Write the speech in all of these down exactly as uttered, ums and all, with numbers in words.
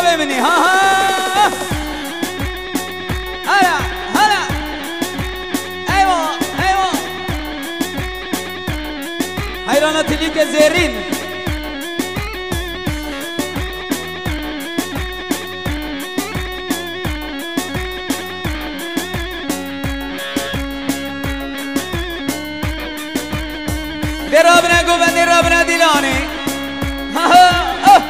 گله منی ها ها هلا هلا ایوا ایوا حیرانت لیک زیرین درابنا گوبن درابنا دیلانی ها ها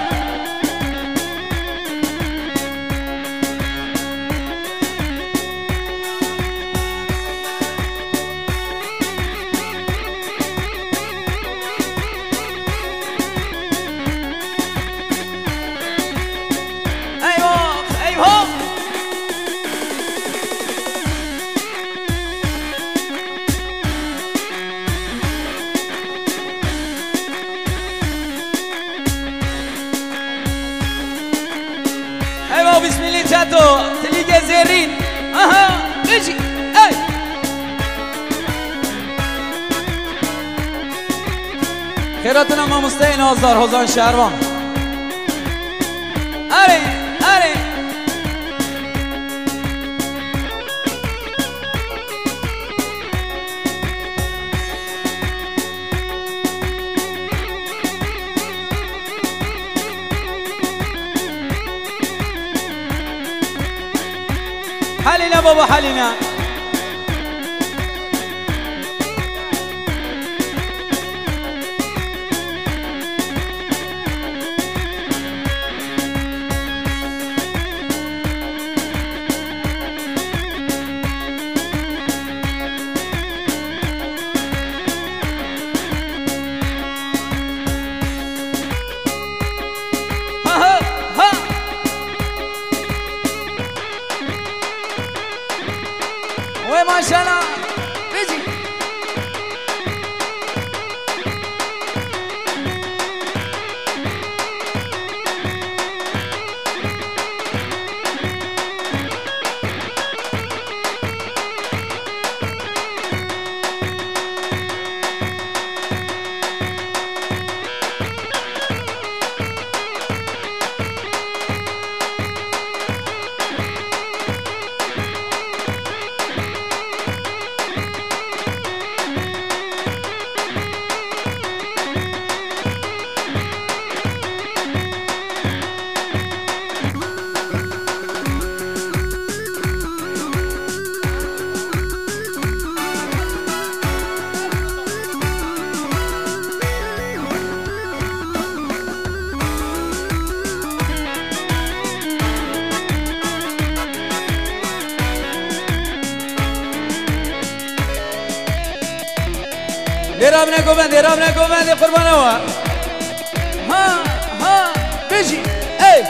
بسم الله جاتو تليق زيرين اها اجي اي خيراتنا ما مستعين هزار هزار شهروان اري اري حالنا بابا حالنا ما شاء الله بيجي درابنا گوبند درابنا گوبند قربانه وا ها ها بيجي اي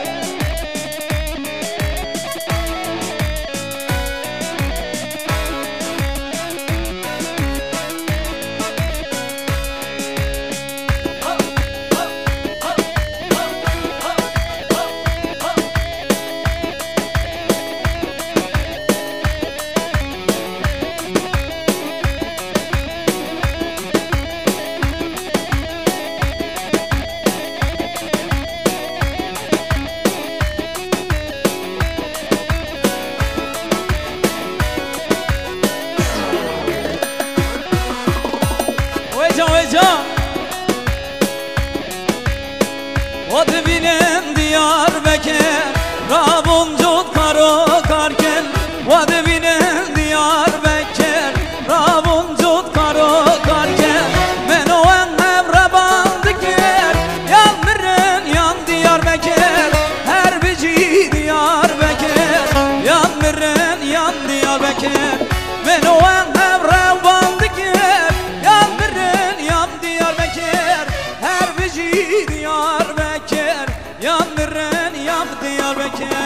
Ot binin Diyarbakır Rabuncut karo karken Ot binin Diyarbakır Rabuncut karo karken Men o en evre bandıkır Yanmırın yan Diyarbakır Her bici Diyarbakır Yanmırın yan Diyarbakır Men o en evre bandıkır Yanmırın yan Diyarbakır Her bici Diyarbakır Yanmırın yan Diyarbakır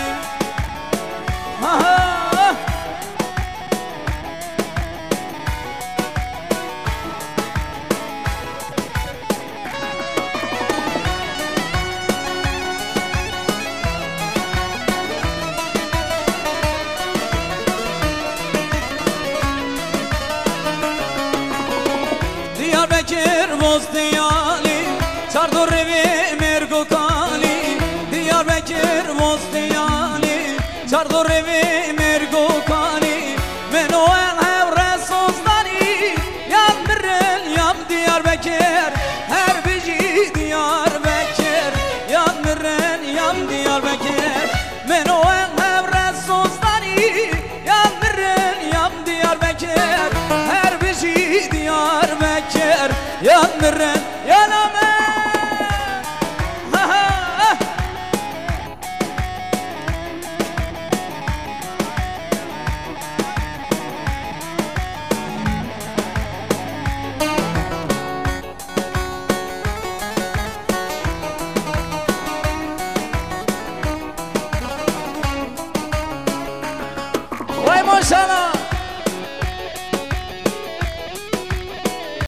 ha ha Diyarbakır boz diyali Çardur revi mergo kali Diyarbakır كرن يا نامي ها ها وای ما شاء الله